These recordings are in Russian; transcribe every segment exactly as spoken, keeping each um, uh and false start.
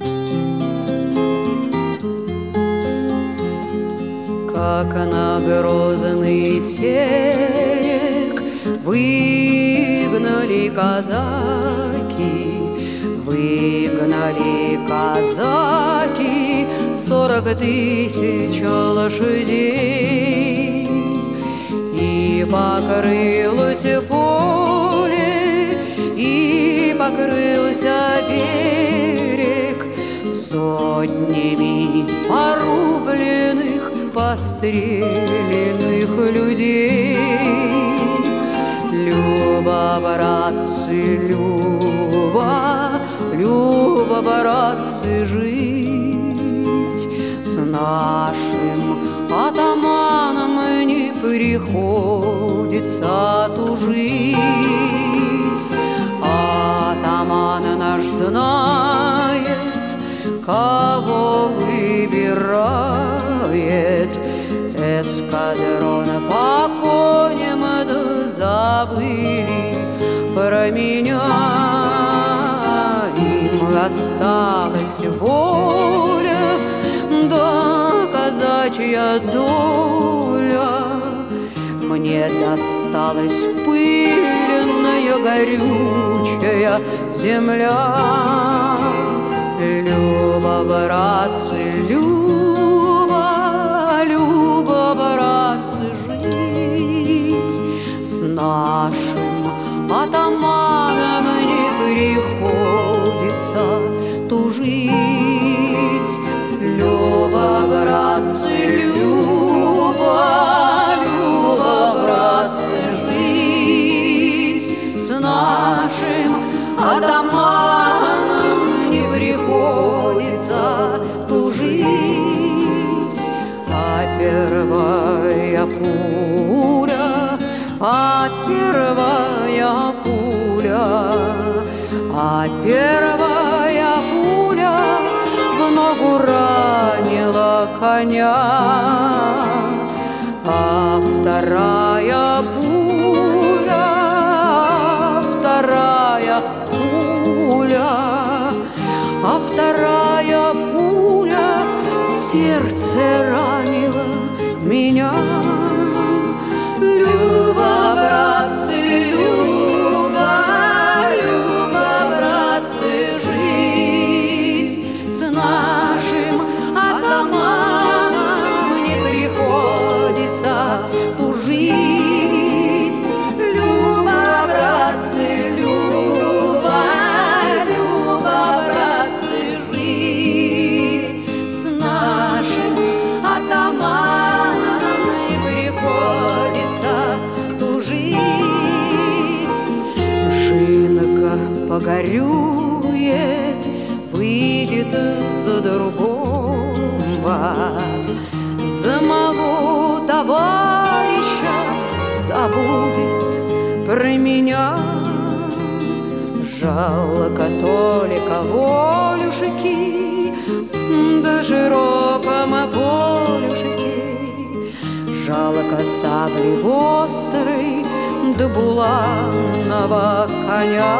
Как на грозный терек выгнали казаки, выгнали казаки сорок тысяч лошадей, и покрылось поле, и покрылся берег сотнями порубленных, постреленных людей. Люба, братцы, Люба, Люба, братцы, жить с нашим атаманом не приходится тужить. Атаман наш знает, кого выбирает. Эскадрон по коням да забыли про меня. Им осталась воля да казачья доля. Мне досталась пыльная горючая земля. Люба, братцы, Люба, Люба, братцы, жить с нашим атаманом не приходится тужить. Люба, братцы, Люба, Люба, братцы, жить с нашим атаманом не приходится тужить. А первая пуля, а первая пуля, а первая пуля в ногу ранила коня, а вторая пуля, а вторая пуля, а вторая пуля в сердце ранила меня. Люба, братцы, Люба, Люба, братцы, жить с нашим атаманом не приходится тужить. Люба, братцы, Люба, Люба, братцы, жить с нашим атаманом не приходится тужить. Жинка погорюет, выйдет за другого, за моего товарища забудет про меня. Жалко только волюшки, да широком полюшке. Жалко сабли острой, да буланого коня.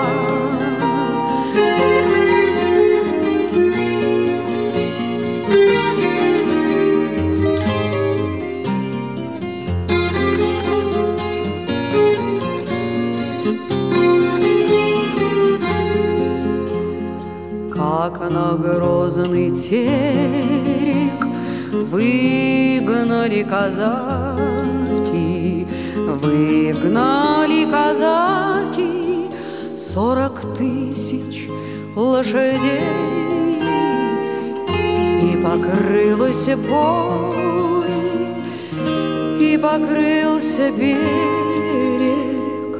Как на грозный терек выгнали казаки, выгнали казаки сорок тысяч лошадей, и покрылось поле, и покрылся берег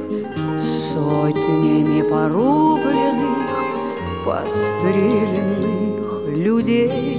сотнями порубленных, постреленных людей.